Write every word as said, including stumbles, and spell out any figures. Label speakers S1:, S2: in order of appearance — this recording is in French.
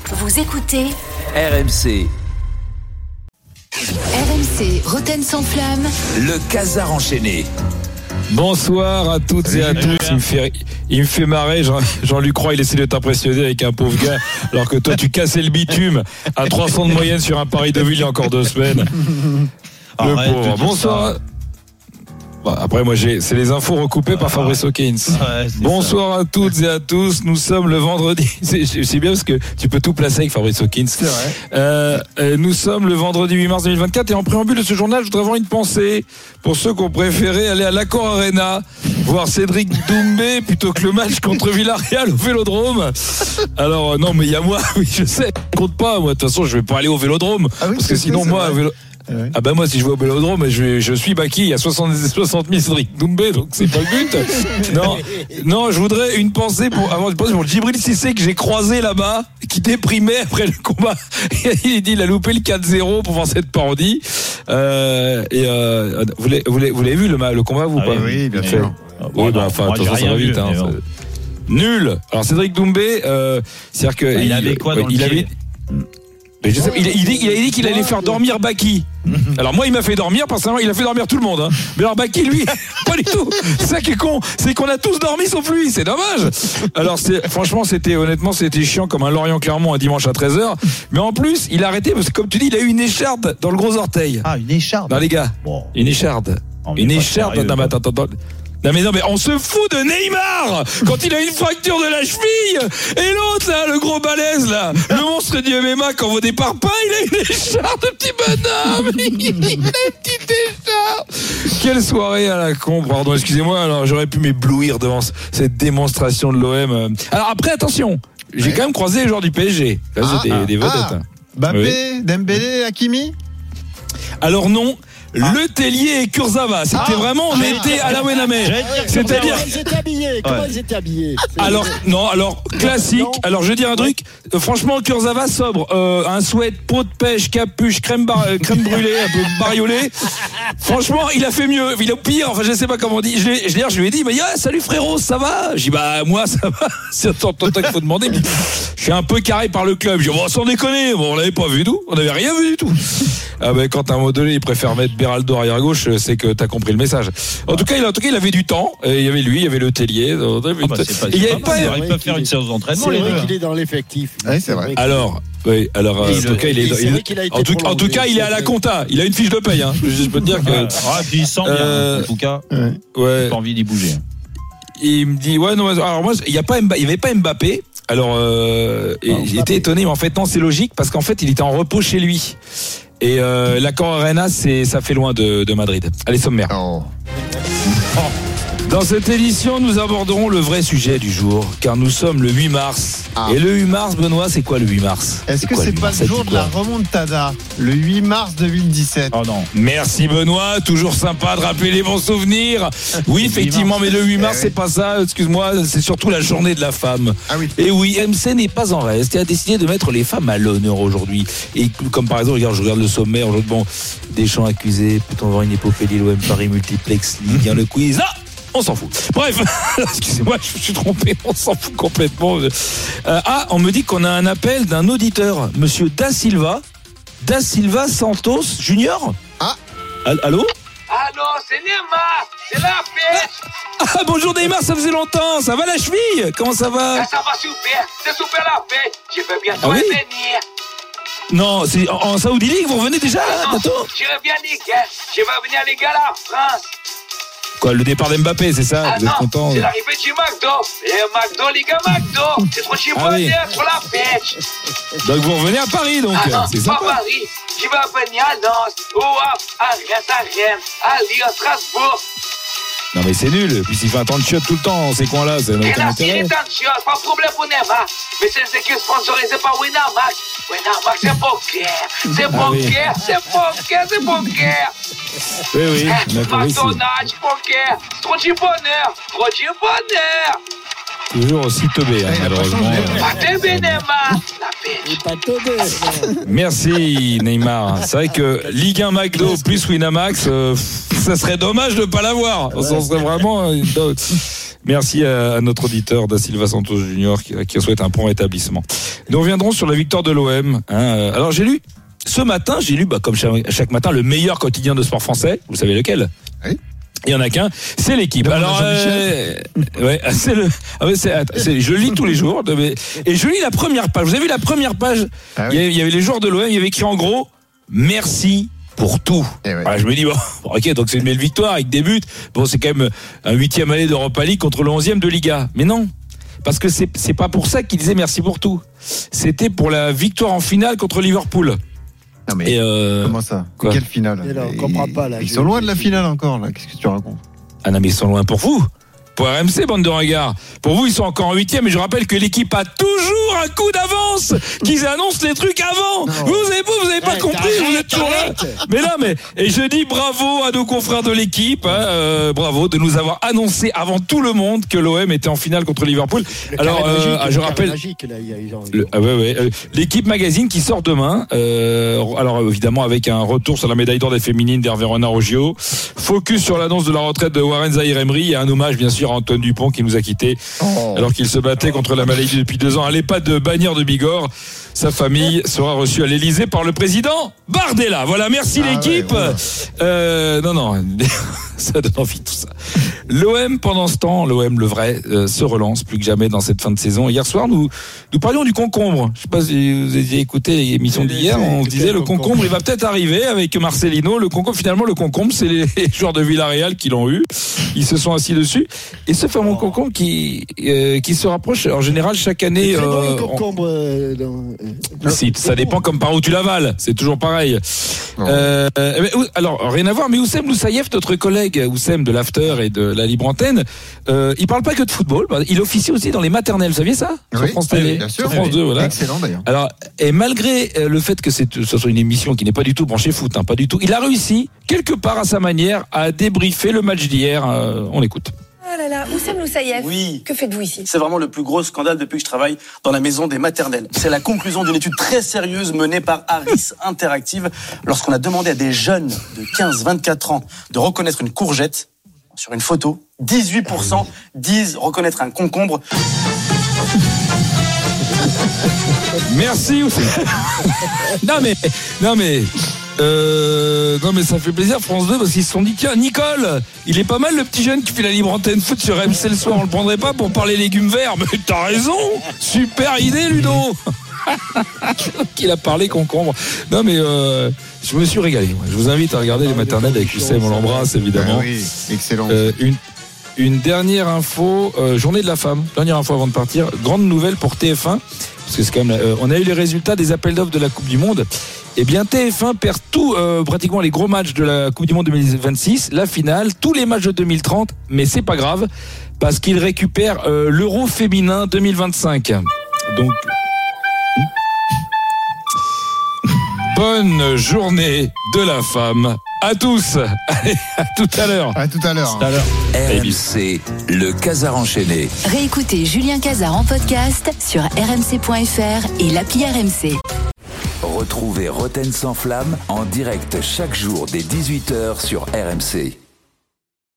S1: Vous écoutez
S2: R M C.
S1: R M C, Rotten sans flamme.
S2: Le Casar enchaîné.
S3: Bonsoir à toutes et à tous. Il me fait, il me fait marrer. Jean, Jean-Luc Roy, il essaie de t'impressionner avec un pauvre gars, alors que toi, tu cassais le bitume à trois cents de moyenne sur un Paris-Deauville il y a encore deux semaines. Le
S4: Arrête
S3: pauvre. Bonsoir. Bon, après, moi, j'ai, c'est les infos recoupées par Fabrice Hawkins.
S4: Ouais,
S3: Bonsoir ça. à toutes et à tous. Nous sommes le vendredi. C'est, c'est bien parce que tu peux tout placer avec Fabrice Hawkins.
S5: C'est vrai.
S3: Euh, euh, nous sommes le vendredi huit mars deux mille vingt-quatre et en préambule de ce journal, je voudrais avoir une pensée pour ceux qui ont préféré aller à l'Accor Arena voir Cédric Doumbé plutôt que le match contre Villarreal au Vélodrome. Alors euh, non, mais il y a moi, oui, je sais, je compte pas. Moi, de toute façon, je vais pas aller au Vélodrome
S5: ah oui,
S3: parce que sinon,
S5: vrai,
S3: moi, vélo... Ouais. Ah ben moi si je vais au Vélodrome je, je suis Baki, il y a soixante mille Cédric Doumbé, donc c'est pas le but. Non, non, je voudrais une pensée pour avoir une pensée pour Djibril Cissé que j'ai croisé là-bas, qui déprimait après le combat. Il dit il a loupé le quatre zéro pour voir cette parodie. Euh, et euh, vous, l'avez, vous, l'avez, vous l'avez vu le, le combat vous
S4: ah
S3: pas?
S4: Oui, bien
S3: sûr. Oui, bah enfin attention, ça va vite. Hein, bon. Nul. Alors Cédric Doumbé, euh, c'est-à-dire que
S4: bah, il, il avait quoi dans
S3: il
S4: le
S3: avait. Mais je sais, il, il, dit, il a dit qu'il allait faire dormir Baki. Alors moi il m'a fait dormir, personnellement il a fait dormir tout le monde hein. Mais alors Baki lui pas du tout. C'est ça qui est con, c'est qu'on a tous dormi sauf lui, c'est dommage. Alors c'est, franchement c'était honnêtement c'était chiant comme un Lorient-Clermont un dimanche à treize heures. Mais en plus il a arrêté parce que comme tu dis il a eu une écharde dans le gros orteil.
S4: Ah une écharde.
S3: Non les gars, bon. Une écharde. Oh, une écharde dans ma attends, attends, attends. Non mais non mais on se fout de Neymar quand il a une fracture de la cheville. Et l'autre là, le gros balèze là, le monstre du M M A quand au départ pas, il a une écharpe de petit bonhomme. Il a une petite écharpe. Quelle soirée à la con, pardon, excusez-moi, alors j'aurais pu m'éblouir devant cette démonstration de l'O M. Alors après attention, j'ai quand même croisé les joueurs du P S G. Là
S5: ah,
S3: c'est des, des vedettes.
S5: Ah, Mbappé, oui. Dembélé, Hakimi.
S3: Alors non. Ah. Le Tellier et Kurzawa, c'était ah. vraiment, on ah. était à la Wenamé. C'est-à-dire.
S6: Comment ils étaient habillés Comment ouais. ils étaient habillés
S3: Alors, non, alors, classique. Non. Alors, je vais dire un truc. Euh, franchement, Kurzawa sobre. Euh, un sweat, peau de pêche, capuche, crème, bar- euh, crème brûlée, un peu bariolée. Franchement, il a fait mieux. Il a pire. Enfin, je sais pas comment on dit. Je, l'ai, je, je lui ai dit, bah, yeah, salut frérot, ça va? J'ai dit, bah, moi, ça va. C'est tant qu'il faut demander. Mais je suis un peu carré par le club. J'ai dit, bon, sans déconner. Bon, on l'avait pas vu, nous. On n'avait rien vu du tout. Ah, ben, quand à un moment donné, il préfère mettre Beraldo arrière gauche, c'est que t'as compris le message. En tout cas, il, en tout cas, il avait du temps. Il y avait lui, il y avait le Tellier. Ah bah,
S4: c'est pas, il y avait pas. Ils peuvent faire une séance d'entraînement.
S6: C'est vrai qu'il est dans l'effectif.
S5: Oui, c'est vrai.
S3: Alors, oui, alors, en tout cas, il est. En tout, en tout cas, il est à la compta. Il a une fiche de paye. Hein. Je peux te dire que.
S4: Ah, puis il sent bien. Euh, en tout cas,
S3: ouais.
S4: J'ai pas envie d'y bouger.
S3: Il me dit, ouais, non. Alors moi, il y a pas, il y avait pas Mbappé. Alors, euh, oh, j'étais étonné, mais en fait, non, c'est logique parce qu'en fait, il était en repos chez lui. Et euh, l'Accor Arena, c'est, ça fait loin de, de Madrid. Allez, sommaire. Oh. Oh. Dans cette édition, nous aborderons le vrai sujet du jour, car nous sommes le huit mars. Ah. Et le huit mars, Benoît, c'est quoi le huit mars?
S5: Est-ce
S3: c'est
S5: que
S3: quoi,
S5: c'est pas le jour de la remontada? Le huit mars deux mille dix-sept.
S3: Oh non. Merci Benoît, toujours sympa de rappeler les bons souvenirs. Oui, effectivement, mais le huit mars, eh c'est oui. pas ça, excuse-moi, c'est surtout la journée de la femme.
S5: Ah oui.
S3: Et oui, M C n'est pas en reste et a décidé de mettre les femmes à l'honneur aujourd'hui. Et comme par exemple, regarde, je regarde le sommaire aujourd'hui, bon, Deschamps accusé, peut-on voir une épopée Lille O M Paris multiplex, Ligue un, le quiz. Ah, on s'en fout. Bref, excusez-moi, je me suis trompé, on s'en fout complètement. Euh, ah, on me dit qu'on a un appel d'un auditeur, monsieur Da Silva, Da Silva Santos Junior.
S5: Ah,
S3: allô?
S7: Allô, c'est Neymar, c'est la fête.
S3: Ah, bonjour Neymar, ça faisait longtemps, ça va la cheville? Comment ça va?
S7: Ça va super, c'est super la fête, je veux bientôt ah oui? venir.
S3: Non, c'est en, en Saudi League, vous revenez déjà là, bientôt?
S7: Je reviens Ligue, je vais venir les gars à la France.
S3: Quoi, le départ d'Mbappé, c'est ça?
S7: Ah
S3: vous
S7: non,
S3: êtes content?
S7: C'est l'arrivée du McDo. Et McDo, Liga McDo. C'est trop chiant ah oui. Pour la fête.
S3: Donc vous revenez à Paris, donc.
S7: Ah non,
S3: c'est
S7: pas
S3: sympa.
S7: Paris. Je vais venir à Nantes, ou à Reims, à Rennes, à Lyon, à Strasbourg.
S3: Non mais c'est nul, puis s'il fait un temps de chiotte tout le temps dans ces coins-là, ça n'a aucun intérêt.
S7: Il est temps de chiotte, pas de problème pour Neymar. Mais c'est une équipe sponsorisée par Winamax. Winamax, c'est poker. C'est
S3: ah,
S7: poker,
S3: oui.
S7: c'est poker, c'est poker.
S3: Oui, oui,
S7: McDonald's, poker. Trop de bonheur, trop de bonheur.
S3: Toujours aussi teubé, hein, malheureusement.
S7: Pas teubé, Neymar.
S6: Pas teubé.
S3: Merci, Neymar. C'est vrai que Ligue un McDo plus Winamax, euh, ça serait dommage de ne pas l'avoir. Ça serait vraiment. Merci à, à notre auditeur Da Silva Santos Junior qui, qui souhaite un prompt rétablissement. Nous reviendrons sur la victoire de l'O M. Hein. Alors j'ai lu ce matin, j'ai lu bah, comme chaque, chaque matin le meilleur quotidien de sport français. Vous savez lequel? Oui. Il y en a qu'un, c'est l'équipe. Alors, euh, ouais, c'est le, ah ouais, c'est, c'est, je lis tous les jours, et je lis la première page. Vous avez vu la première page? Ah oui. il, y avait, il y avait les joueurs de l'O M, il y avait écrit en gros, merci pour tout. Ouais. Voilà, je me dis bon, ok, donc c'est une belle victoire avec des buts. Bon, c'est quand même un huitième aller d'Europa League contre le onzième de Liga. Mais non, parce que c'est, c'est pas pour ça qu'il disait merci pour tout. C'était pour la victoire en finale contre Liverpool.
S5: Non mais et euh... comment ça? Quoi? Quelle finale?
S6: là, on comprend pas là.
S5: Ils sont loin de la finale encore là. Qu'est-ce que tu racontes?
S3: Ah non mais ils sont loin pour vous. Pour R M C, bande de regards. Pour vous, ils sont encore en huitième, mais je rappelle que l'équipe a toujours un coup d'avance, qu'ils annoncent les trucs avant. Non. Vous avez pas, vous avez pas hey, compris, vous êtes toujours là. Mais non, mais, et je dis bravo à nos confrères de l'équipe, hein, euh, bravo de nous avoir annoncé avant tout le monde que l'O M était en finale contre Liverpool.
S6: Le
S3: Alors, euh,
S6: magique,
S3: je rappelle.
S6: Magique, là, y a, y a...
S3: Le, ah ouais, ouais, euh, l'équipe magazine qui sort demain, euh, alors évidemment avec un retour sur la médaille d'or des féminines d'Hervé Renard au J O. Focus sur l'annonce de la retraite de Warren Zahir Emery et un hommage, bien sûr, Antoine Dupont qui nous a quittés oh. alors qu'il se battait contre la maladie depuis deux ans à l'EHPAD de Bagnères de Bigorre. Sa famille sera reçue à l'Elysée par le président Bardella. Voilà, merci ah l'équipe. Ouais, ouais. Euh, non, non, ça donne envie tout ça. L'O M, pendant ce temps, l'O M le vrai, euh, se relance plus que jamais dans cette fin de saison. Hier soir, nous, nous parlions du concombre. Je ne sais pas si vous avez écouté l'émission d'hier. On se disait le concombre, il va peut-être arriver avec Marcelino. Le concombre, finalement, le concombre, c'est les joueurs de Villarreal qui l'ont eu. Ils se sont assis dessus. Et ce fameux concombre qui, euh, qui se rapproche en général chaque année.
S6: C'est bon,
S3: euh,
S6: le concombre. Euh, dans...
S3: Si, ça dépend comme par où tu l'avales. C'est toujours pareil. Euh, alors, rien à voir, mais Oussem Loussaïef, notre collègue Oussem de l'After et de la Libre Antenne, euh, il parle pas que de football. Il officie aussi dans les maternelles. Vous saviez ça?
S5: Oui,
S3: sur France Télé,
S5: bien sûr,
S3: sur France
S5: oui.
S3: deux, voilà.
S5: Excellent d'ailleurs.
S3: Alors, et malgré le fait que c'est, ce soit une émission qui n'est pas du tout branchée foot, hein, pas du tout, il a réussi, quelque part à sa manière, à débriefer le match d'hier. Euh, on l'écoute.
S8: Ah là là, Oussem Loussaïef,
S9: oui.
S8: Que faites-vous ici?
S9: C'est vraiment le plus gros scandale depuis que je travaille dans la maison des maternelles. C'est la conclusion d'une étude très sérieuse menée par Harris Interactive lorsqu'on a demandé à des jeunes de quinze à vingt-quatre ans de reconnaître une courgette sur une photo. dix-huit pour cent disent reconnaître un concombre.
S3: Merci Oussem. non mais, non mais... Euh, non mais ça fait plaisir France deux parce qu'ils se sont dit tiens Nicole, il est pas mal le petit jeune qui fait la libre antenne foot sur R M C le soir, on le prendrait pas pour parler légumes verts? Mais t'as raison, super idée Ludo. Qu'il a parlé concombre. Non mais euh, je me suis régalé. Je vous invite à regarder les maternelles avec Oussem, on l'embrasse évidemment.
S5: Ah oui, excellent.
S3: Euh, une, une dernière info, euh, journée de la femme, dernière info avant de partir, grande nouvelle pour T F un. Parce que c'est quand même, euh, on a eu les résultats des appels d'offres de la Coupe du Monde. Eh bien, T F un perd tout, euh, pratiquement les gros matchs de la Coupe du Monde deux mille vingt-six, la finale, tous les matchs de deux mille trente, mais c'est pas grave, parce qu'il récupère euh, l'Euro féminin deux mille vingt-cinq. Donc, bonne journée de la femme à tous. Allez, à tout à l'heure.
S5: À tout à l'heure.
S3: À tout à l'heure.
S2: R M C, le Casar enchaîné.
S1: Réécoutez Julien Casar en podcast sur r m c point f r et l'appli R M C.
S2: Retrouvez Roten sans flamme en direct chaque jour dès dix-huit heures sur R M C.